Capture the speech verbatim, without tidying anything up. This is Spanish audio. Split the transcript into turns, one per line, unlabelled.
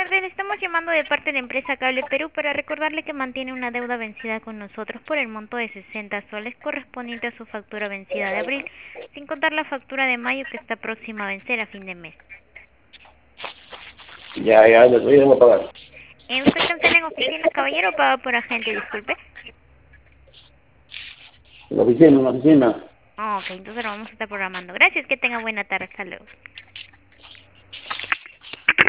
tarde, le estamos llamando de parte de la empresa Cable Perú para recordarle que mantiene una deuda vencida con nosotros por el monto de sesenta soles correspondiente a su factura vencida de abril, sin contar la factura de mayo que está próxima a vencer a fin de mes.
Ya, ya, lo voy a pagar.
Eh, ¿Usted cancela en oficina, caballero, o paga por agente? Disculpe.
En la oficina, en la oficina.
Ok, entonces lo vamos a estar programando. Gracias, que tenga buena tarde. Hasta luego.